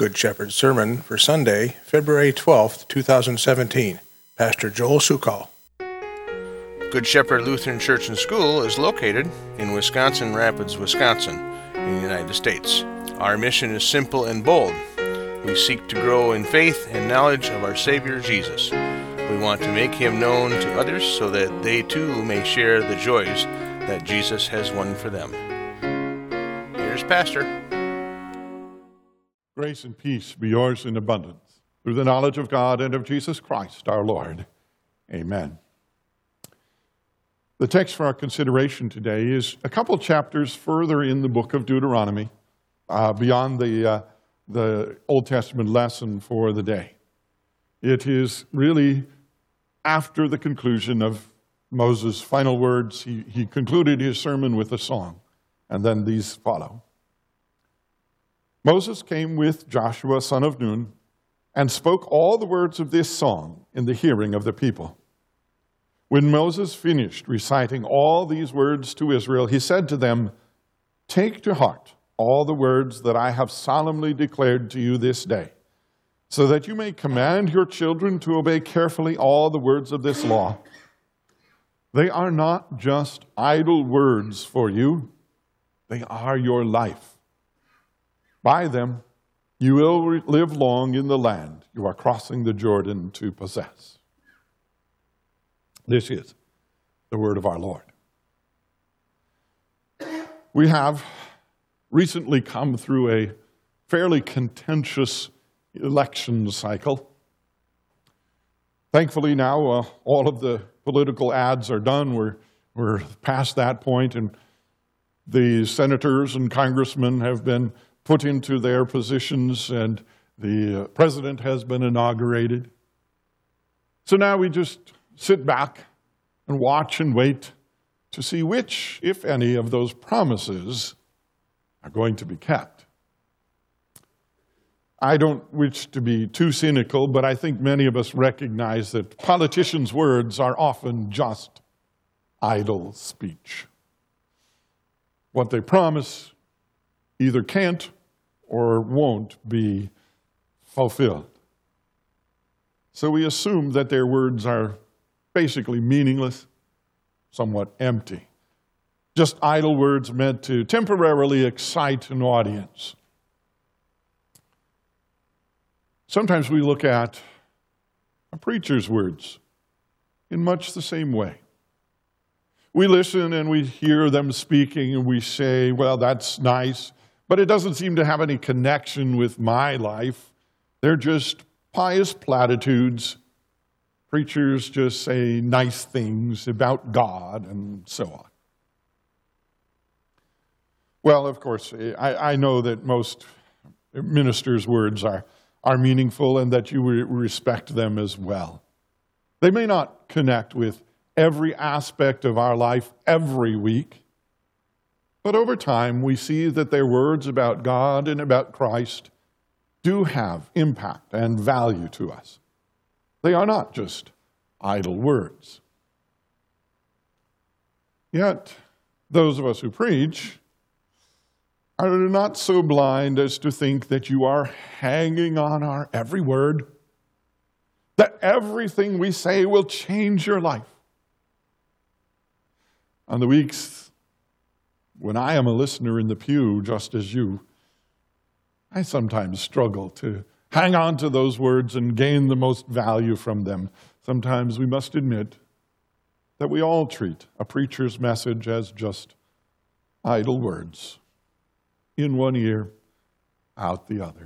Good Shepherd Sermon for Sunday, February 12th, 2017. Pastor Joel Sukal. Good Shepherd Lutheran Church and School is located in Wisconsin Rapids, Wisconsin, in the United States. Our mission is simple and bold. We seek to grow in faith and knowledge of our Savior Jesus. We want to make Him known to others so that they too may share the joys that Jesus has won for them. Here's Pastor. Grace and peace be yours in abundance, through the knowledge of God and of Jesus Christ our Lord. Amen. The text for our consideration today is a couple chapters further in the book of Deuteronomy, beyond the Old Testament lesson for the day. It is really after the conclusion of Moses' final words. He concluded his sermon with a song, and then these follow. Moses came with Joshua, son of Nun, and spoke all the words of this song in the hearing of the people. When Moses finished reciting all these words to Israel, he said to them, "Take to heart all the words that I have solemnly declared to you this day, so that you may command your children to obey carefully all the words of this law. They are not just idle words for you, they are your life. By them, you will live long in the land you are crossing the Jordan to possess." This is the word of our Lord. We have recently come through a fairly contentious election cycle. Thankfully now, all of the political ads are done. We're past that point, and the senators and congressmen have been put into their positions, and the president has been inaugurated. So now we just sit back and watch and wait to see which, if any, of those promises are going to be kept. I don't wish to be too cynical, but I think many of us recognize that politicians' words are often just idle speech. What they promise either can't or won't be fulfilled. So we assume that their words are basically meaningless, somewhat empty. Just idle words meant to temporarily excite an audience. Sometimes we look at a preacher's words in much the same way. We listen and we hear them speaking and we say, well, that's nice, but it doesn't seem to have any connection with my life. They're just pious platitudes. Preachers just say nice things about God and so on. Well, of course, I know that most ministers' words are meaningful and that you respect them as well. They may not connect with every aspect of our life every week, but over time we see that their words about God and about Christ do have impact and value to us. They are not just idle words. Yet, those of us who preach are not so blind as to think that you are hanging on our every word, that everything we say will change your life. On the weeks when I am a listener in the pew, just as you, I sometimes struggle to hang on to those words and gain the most value from them. Sometimes we must admit that we all treat a preacher's message as just idle words, in one ear, out the other.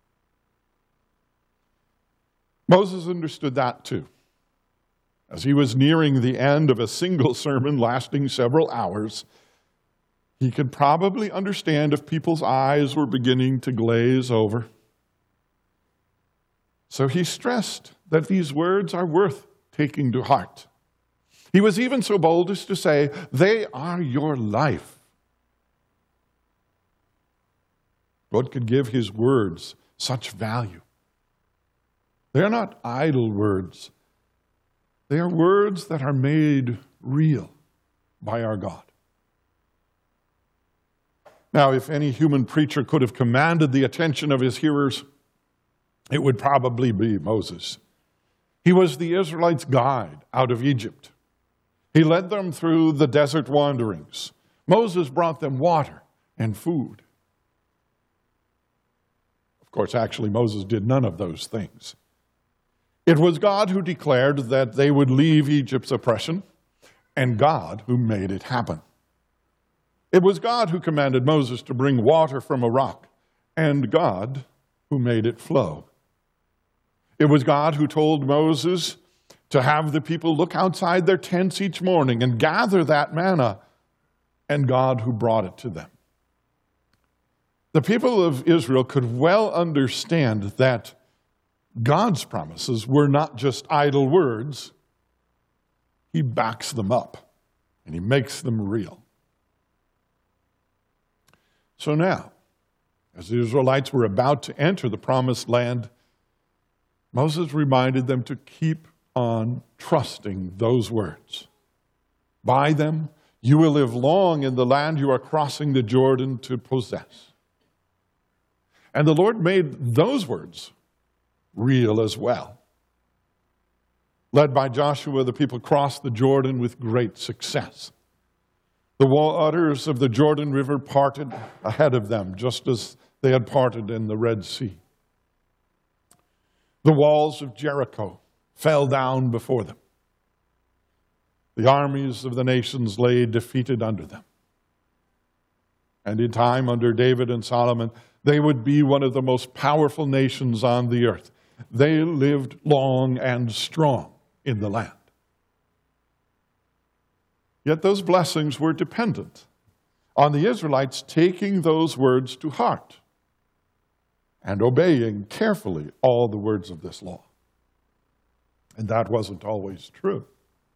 Moses understood that too. As he was nearing the end of a single sermon lasting several hours, he could probably understand if people's eyes were beginning to glaze over. So he stressed that these words are worth taking to heart. He was even so bold as to say, they are your life. God could give his words such value. They are not idle words. They are words that are made real by our God. Now, if any human preacher could have commanded the attention of his hearers it would probably be Moses. He was the Israelites' guide out of Egypt. He led them through the desert wanderings. Moses brought them water and food. Of course, actually, Moses did none of those things. It was God who declared that they would leave Egypt's oppression, and God who made it happen. It was God who commanded Moses to bring water from a rock, and God who made it flow. It was God who told Moses to have the people look outside their tents each morning and gather that manna, and God who brought it to them. The people of Israel could well understand that God's promises were not just idle words. He backs them up, and he makes them real. So now, as the Israelites were about to enter the promised land, Moses reminded them to keep on trusting those words. By them, you will live long in the land you are crossing the Jordan to possess. And the Lord made those words real as well. Led by Joshua, the people crossed the Jordan with great success. The waters of the Jordan River parted ahead of them, just as they had parted in the Red Sea. The walls of Jericho fell down before them. The armies of the nations lay defeated under them. And in time, under David and Solomon, they would be one of the most powerful nations on the earth. They lived long and strong in the land. Yet those blessings were dependent on the Israelites taking those words to heart and obeying carefully all the words of this law. And that wasn't always true.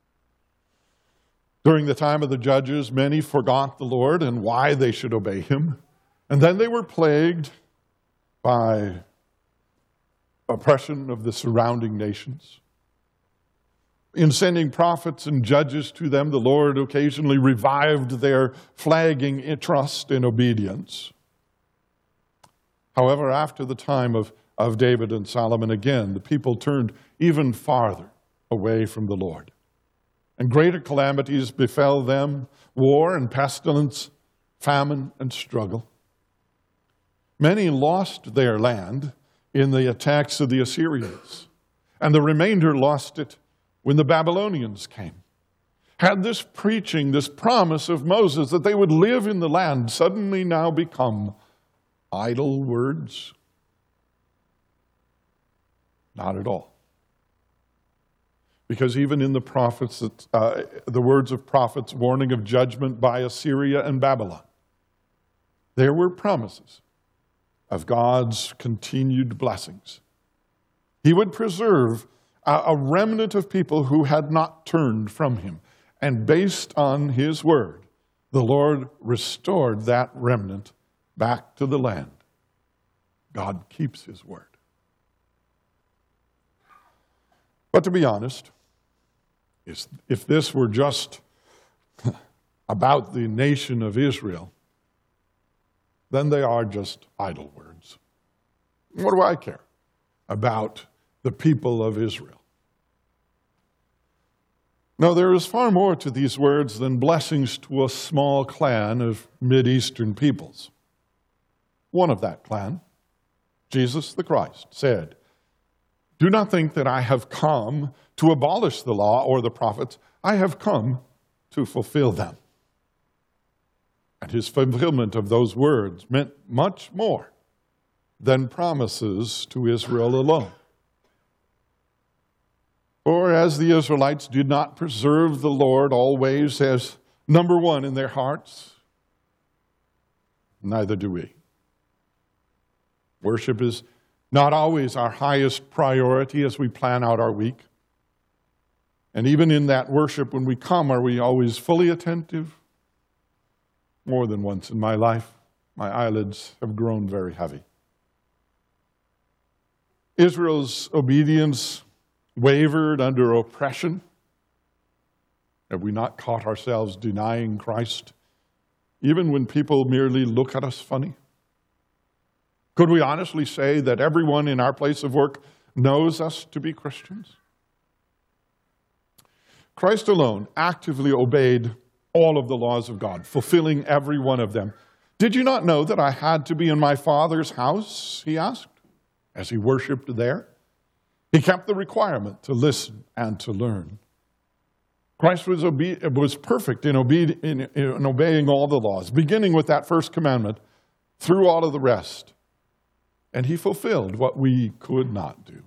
During the time of the judges, many forgot the Lord and why they should obey him. And then they were plagued by oppression of the surrounding nations. In sending prophets and judges to them, the Lord occasionally revived their flagging trust and obedience. However, after the time of David and Solomon, again, the people turned even farther away from the Lord. And greater calamities befell them, war and pestilence, famine and struggle. Many lost their land in the attacks of the Assyrians, and the remainder lost it when the Babylonians came. Had this preaching, this promise of Moses that they would live in the land suddenly now become idle words? Not at all. Because even in the prophets, the words of prophets warning of judgment by Assyria and Babylon, there were promises of God's continued blessings. He would preserve a remnant of people who had not turned from him. And based on his word, the Lord restored that remnant back to the land. God keeps his word. But to be honest, if this were just about the nation of Israel, then they are just idle words. What do I care about the people of Israel? No, there is far more to these words than blessings to a small clan of Mideastern peoples. One of that clan, Jesus the Christ, said, "Do not think that I have come to abolish the law or the prophets. I have come to fulfill them." And his fulfillment of those words meant much more than promises to Israel alone. For as the Israelites did not preserve the Lord always as number one in their hearts, neither do we. Worship is not always our highest priority as we plan out our week. And even in that worship, when we come, are we always fully attentive? More than once in my life, my eyelids have grown very heavy. Israel's obedience wavered under oppression. Have we not caught ourselves denying Christ, even when people merely look at us funny? Could we honestly say that everyone in our place of work knows us to be Christians? Christ alone actively obeyed all of the laws of God, fulfilling every one of them. Did you not know that I had to be in my Father's house, he asked, as he worshiped there? He kept the requirement to listen and to learn. Christ was perfect in obeying all the laws, beginning with that first commandment, through all of the rest. And he fulfilled what we could not do.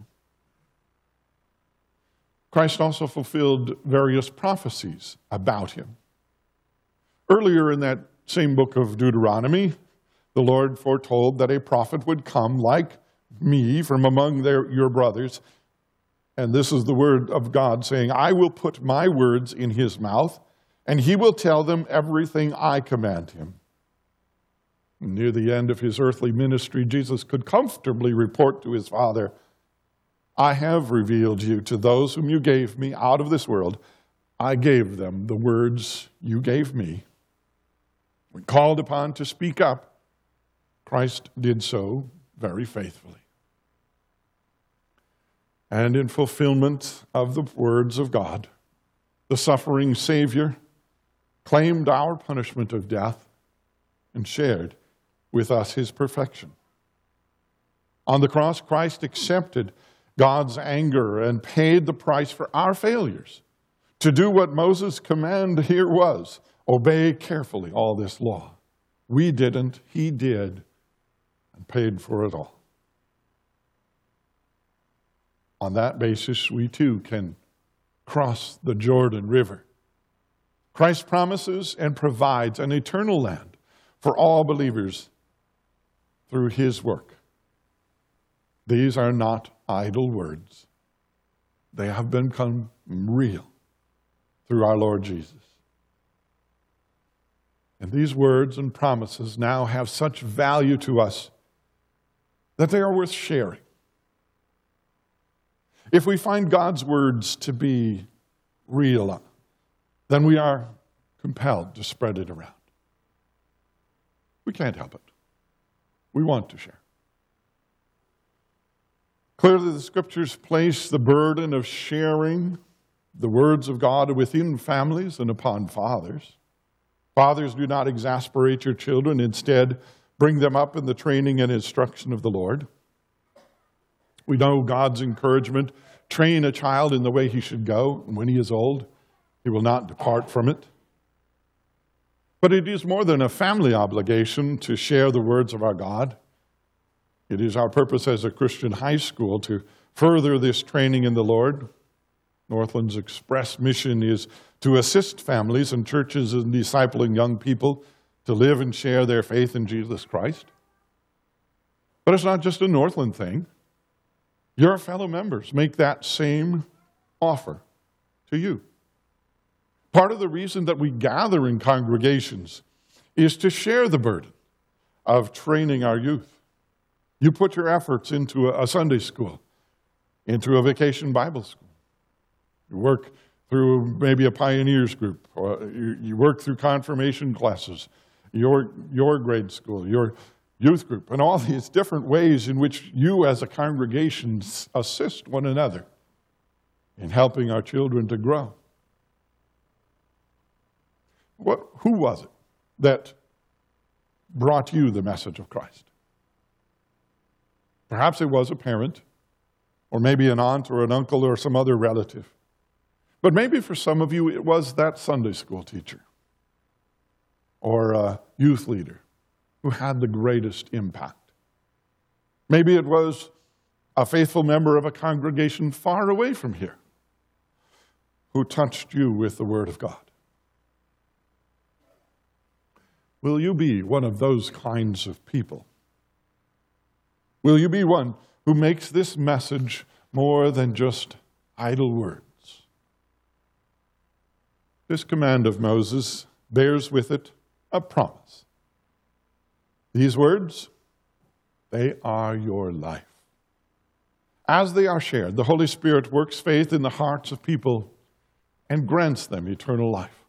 Christ also fulfilled various prophecies about him. Earlier in that same book of Deuteronomy, the Lord foretold that a prophet would come like me from among your brothers. And this is the word of God saying, I will put my words in his mouth, and he will tell them everything I command him. Near the end of his earthly ministry, Jesus could comfortably report to his Father, I have revealed you to those whom you gave me out of this world. I gave them the words you gave me. When called upon to speak up, Christ did so very faithfully. And in fulfillment of the words of God, the suffering Savior claimed our punishment of death and shared with us his perfection. On the cross, Christ accepted God's anger and paid the price for our failures to do what Moses' command here was, obey carefully all this law. We didn't, he did, and paid for it all. On that basis, we too can cross the Jordan River. Christ promises and provides an eternal land for all believers through his work. These are not idle words. They have become real through our Lord Jesus. And these words and promises now have such value to us that they are worth sharing. If we find God's words to be real, then we are compelled to spread it around. We can't help it. We want to share. Clearly, the Scriptures place the burden of sharing the words of God within families and upon fathers. Fathers, do not exasperate your children. Instead, bring them up in the training and instruction of the Lord. We know God's encouragement. Train a child in the way he should go, and when he is old, he will not depart from it. But it is more than a family obligation to share the words of our God. It is our purpose as a Christian high school to further this training in the Lord. Northland's express mission is to assist families and churches in discipling young people to live and share their faith in Jesus Christ. But it's not just a Northland thing. Your fellow members make that same offer to you. Part of the reason that we gather in congregations is to share the burden of training our youth. You put your efforts into a Sunday school, into a vacation Bible school. You work through maybe a pioneers group, or you work through confirmation classes, your grade school, your youth group, and all these different ways in which you as a congregation assist one another in helping our children to grow. Who was it that brought you the message of Christ? Perhaps it was a parent, or maybe an aunt or an uncle or some other relative. But maybe for some of you it was that Sunday school teacher or a youth leader who had the greatest impact. Maybe it was a faithful member of a congregation far away from here who touched you with the Word of God. Will you be one of those kinds of people? Will you be one who makes this message more than just idle words? This command of Moses bears with it a promise. These words, they are your life. As they are shared, the Holy Spirit works faith in the hearts of people and grants them eternal life.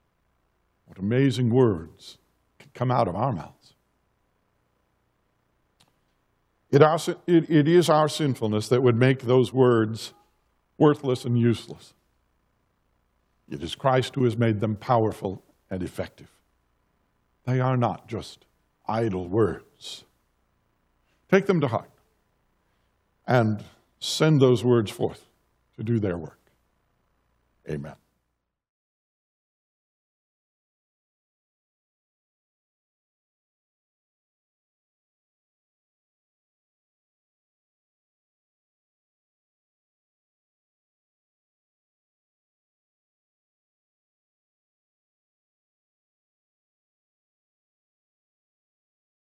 What amazing words can come out of our mouths. It is our sinfulness that would make those words worthless and useless. It is Christ who has made them powerful and effective. They are not just idle words. Take them to heart and send those words forth to do their work. Amen.